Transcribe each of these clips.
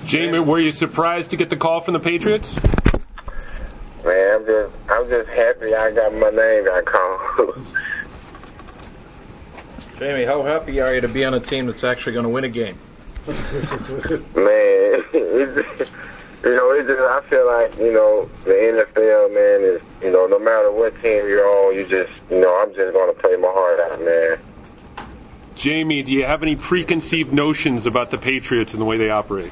Jamie, were you surprised to get the call from the Patriots? Man, I'm just happy I got my name got called. Jamie, how happy are you to be on a team that's actually going to win a game? Man, I feel like, the NFL, man, is, no matter what team you're on, I'm just going to play my heart out, man. Jamie, do you have any preconceived notions about the Patriots and the way they operate?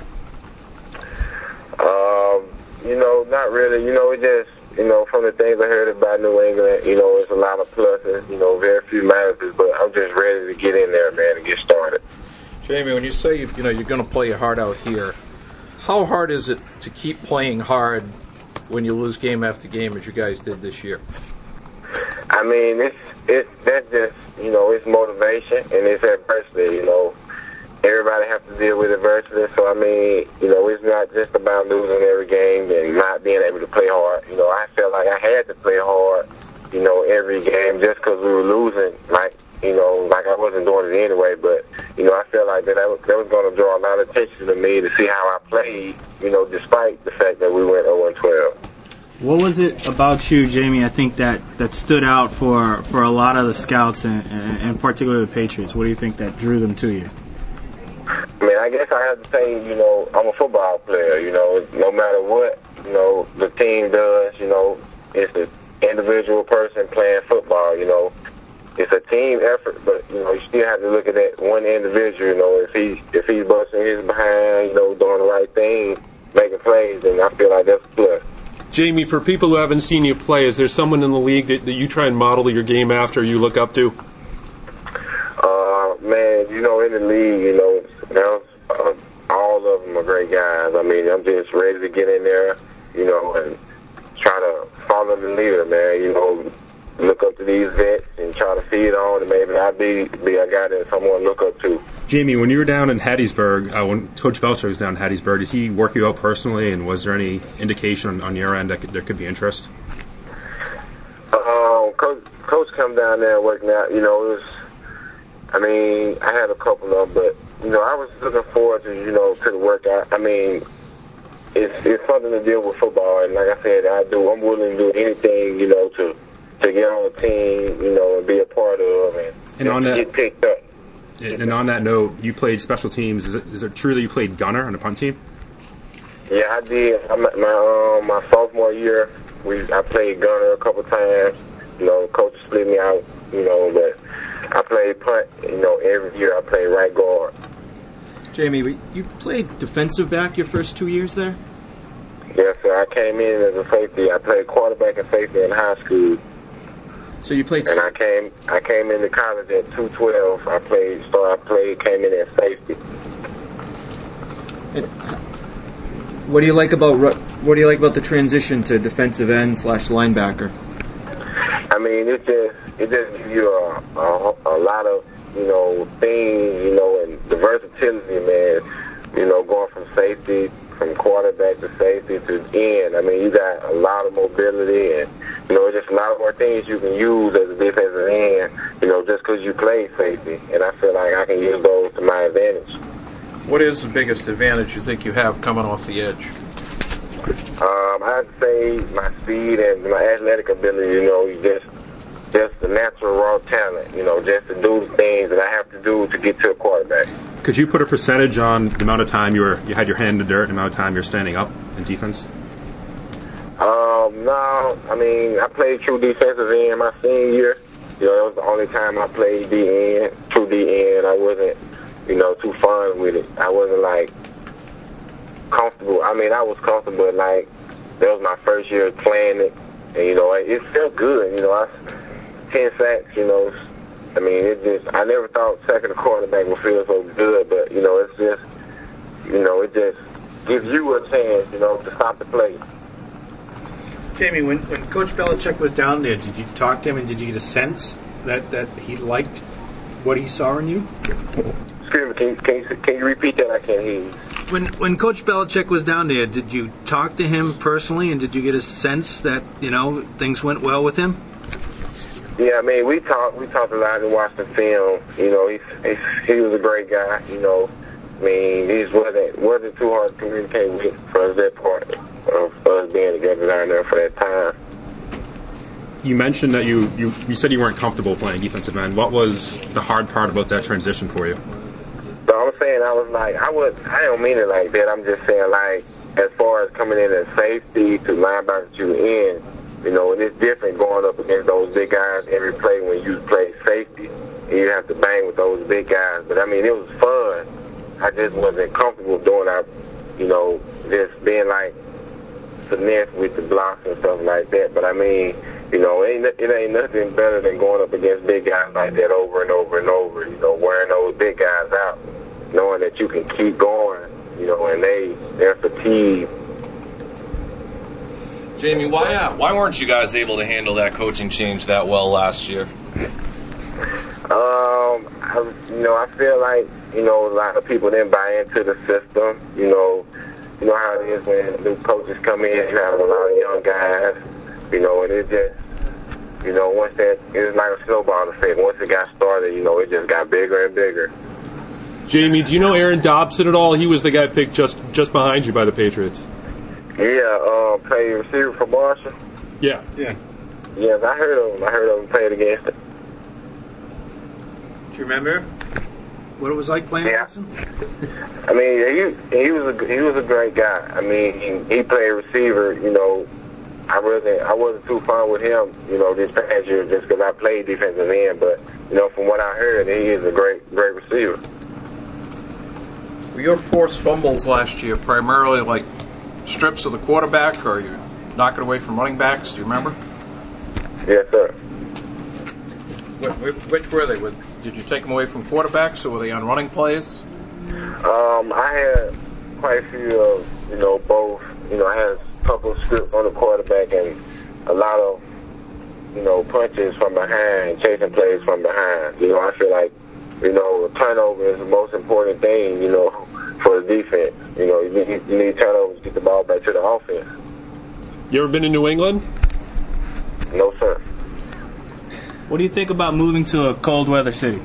Not really. It just, from the things I heard about New England, it's a lot of pluses, very few minuses, but I'm just ready to get in there, man, and get started. Jamie, when you say, you're going to play your heart out here, how hard is it to keep playing hard when you lose game after game as you guys did this year? I mean, that's just, it's motivation and it's adversity, Everybody has to deal with adversity, so I mean, it's not just about losing every game and not being able to play hard. I felt like I had to play hard, every game just because we were losing, like I wasn't doing it anyway, but, I felt like that was going to draw a lot of attention to me to see how I played, despite the fact that we went 0-12. What was it about you, Jamie, I think that stood out for a lot of the scouts and particularly the Patriots? What do you think that drew them to you? I mean, I guess I have to say, I'm a football player, no matter what, the team does, it's an individual person playing football, it's a team effort, but, you still have to look at that one individual, if he's busting his behind, doing the right thing, making plays, then I feel like that's a plus. Jamie, for people who haven't seen you play, is there someone in the league that you try and model your game after, you look up to? Man, in the league, all of them are great guys. I mean, I'm just ready to get in there, and try to follow the leader, man, look up to these vets and try to feed on, and maybe I'll be a guy that someone look up to. Jamie, when you were down in Hattiesburg, when Coach Belichick was down in Hattiesburg, did he work you out personally, and was there any indication on your end that there could be interest? Coach come down there and working out, I had a couple of them, but, I was looking forward to, to the workout. I mean, it's something to deal with football, and like I said, I'm willing to do anything, to get on the team, and be a part of, and get picked up. And on that note, you played special teams. Is it true that you played gunner on the punt team? Yeah, I did. My sophomore year, I played gunner a couple times. Coach split me out, but I played punt, every year I played right guard. Jamie, you played defensive back your first 2 years there? Yes, sir. I came in as a safety. I played quarterback and safety in high school. So you played... And I came into college at 212. Came in as safety. And what do you like about the transition to defensive end / linebacker? I mean, it just gives you a lot of things, and the versatility, man. Going from safety, from quarterback to safety to end. I mean, you got a lot of mobility and, just a lot of more things you can use as a defensive end, just because you play safety. And I feel like I can use those to my advantage. What is the biggest advantage you think you have coming off the edge? I'd say my speed and my athletic ability, just the natural raw talent, just to do the things that I have to do to get to a quarterback. Could you put a percentage on the amount of time you had your hand in the dirt, the amount of time you're standing up in defense? No, I mean, I played true defensive end my senior year. That was the only time I played true D end. I wasn't, too fun with it. I wasn't, comfortable. I mean, I was comfortable, but, that was my first year playing it. And, it felt good. 10 sacks, I mean, I never thought sacking a quarterback would feel so good, but, it's just, it just gives you a chance, to stop the play. Jamie, when Coach Belichick was down there, did you talk to him and did you get a sense that he liked what he saw in you? Excuse me, can you repeat that? I can't hear you. When Coach Belichick was down there, did you talk to him personally and did you get a sense that, things went well with him? Yeah, I mean, we talked a lot and watched the film. He was a great guy, I mean, these wasn't too hard to communicate with for that part of us being together down there for that time. You mentioned that you said you weren't comfortable playing defensive end. What was the hard part about that transition for you? So I'm saying I don't mean it like that. I'm just saying, like, as far as coming in as safety to linebacker to end, you know, and it's different going up against those big guys every play when you play safety and you have to bang with those big guys. But I mean, it was fun. I just wasn't comfortable doing that, you know, just being like finesse with the blocks and stuff like that. But I mean, you know, it ain't nothing better than going up against big guys like that over and over and over, you know, wearing those big guys out, knowing that you can keep going, you know, and they're fatigued. Jamie, why weren't you guys able to handle that coaching change that well last year? I feel like, you know, a lot of people didn't buy into the system. You know how it is when new coaches come in, you have a lot of young guys, you know, and it just, you know, once that, it was like a snowball effect. Once it got started, you know, it just got bigger and bigger. Jamie, do you know Aaron Dobson at all? He was the guy picked just behind you by the Patriots. Yeah, play receiver for Marshall. Yeah. Yeah. Yes, I heard of him playing against him. Do you remember what it was like playing against him? I mean, he was a great guy. I mean, he played receiver. You know, I wasn't too fond with him. You know, this past year just because I played defensive end. But you know, from what I heard, he is a great receiver. Were your forced fumbles last year primarily like strips of the quarterback, or you knock it away from running backs? Do you remember? Yes, sir. Which were they? Did you take them away from quarterbacks, or were they on running plays? I had quite a few of, you know, both. You know, I had a couple of scripts on the quarterback and a lot of, you know, punches from behind, chasing plays from behind. You know, I feel like, you know, turnover is the most important thing, you know, for the defense. You know, you need turnovers to get the ball back to the offense. You ever been in New England? No, sir. What do you think about moving to a cold weather city?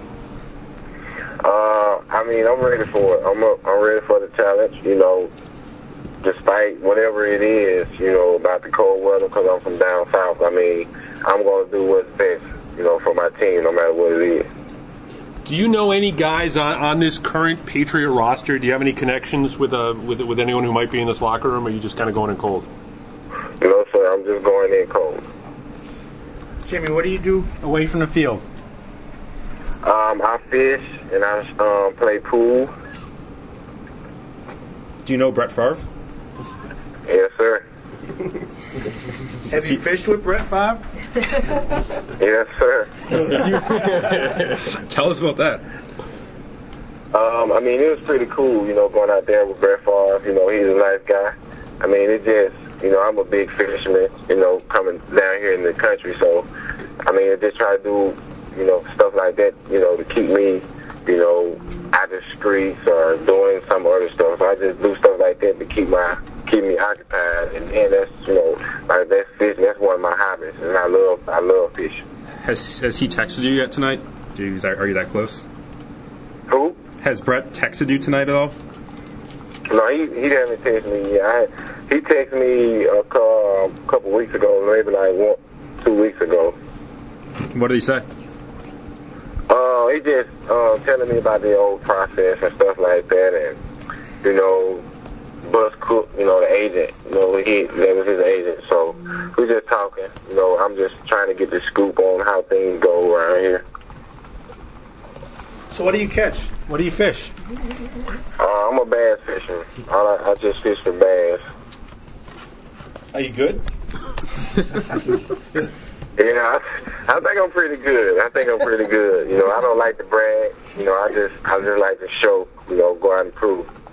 I mean, I'm ready for it. I'm ready for the challenge, you know, despite whatever it is, you know, about the cold weather, because I'm from down south. I mean, I'm going to do what's best, you know, for my team, no matter what it is. Do you know any guys on this current Patriot roster? Do you have any connections with anyone who might be in this locker room, or are you just kind of going in cold? No, sir, I'm just going in cold. Jamie, what do you do away from the field? I fish and I play pool. Do you know Brett Favre? Yes, sir. Have you fished with Brett Favre? Yes, sir. Tell us about that. I mean, it was pretty cool, you know, going out there with Brett Favre. You know, he's a nice guy. I mean, it just, you know, I'm a big fisherman, you know, coming down here in the country. So, I mean, I just try to do, you know, stuff like that, you know, to keep me, you know, out the streets or doing some other stuff. So I just do stuff like that to keep me occupied. And that's, you know, like that's fishing. That's one of my hobbies, and I love fishing. Has he texted you yet tonight? Are you that close? Who? Has Brett texted you tonight at all? No, he hasn't texted me yet. He texted me a couple weeks ago, maybe like 2 weeks ago. What did he say? He just telling me about the old process and stuff like that, and you know, Bus Cook, you know, the agent, you know, that was his agent. So we're just talking. You know, I'm just trying to get the scoop on how things go around here. So what do you catch? What do you fish? I'm a bass fisherman. I just fish for bass. Are you good? Yeah, I think I'm pretty good. You know, I don't like to brag. You know, I just like to show. You know, go out and prove.